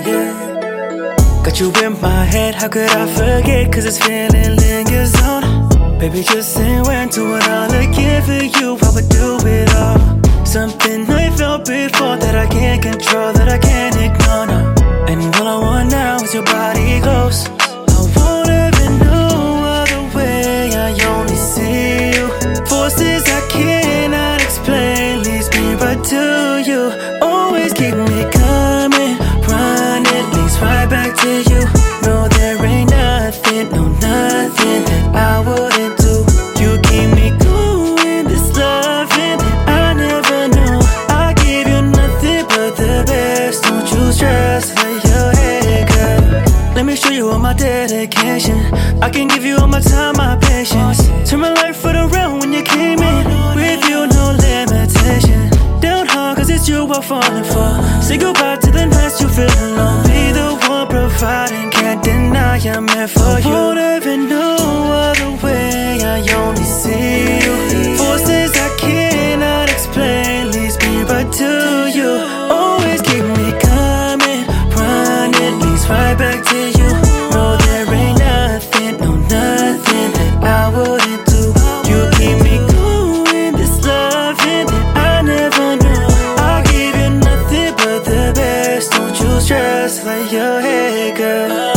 yeah. Got you in my head, how could I forget? Cause this feeling lingers on. Baby, just say when to it all again. For you, I would do it all. Something I felt before that I can't control, that I can't ignore now. And all I want now is your body close. I won't ever know other way, I only see you. Forces I cannot explain, leads me right to you. Always keep me coming, run, it leads right back to you. No, there ain't nothing, no nothing that I wouldn't do. You keep me going, this loving that I never knew. I give you nothing but the best, don't you stress, lay your head, girl. Let me show you all my dedication. I can give you all my time, my patience. Turn my life around when you came in. With you, no limitation. Down hard cause it's you I'm falling for. Say goodbye to the nights you feel alone. Be the one providing, can't deny I'm meant for you. Won't ever know other way, I only see you. Forces I cannot explain, leads me right to you. Always keep me coming, run, it leads right back to you. No, there ain't nothing, no nothing that I wouldn't do. You keep me going, this loving that I never knew. I give you nothing but the best, don't you stress, lay your head, girl.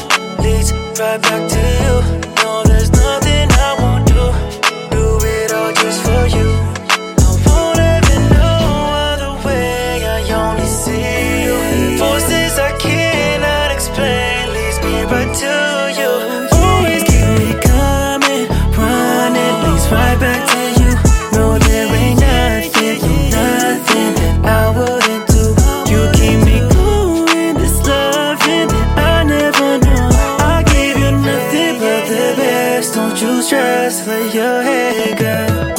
Leads right back to you. No, there's nothing I won't do. Do it all just for you. I won't ever know other way, I only see you. Forces I cannot explain, leads me right to you. Always keep me coming, run, it leads right back to you. No, there ain't nothing, no nothing that I wouldn't do. You keep me going, this loving that I never knew. I give you nothing but the best, don't you stress, lay your head, girl.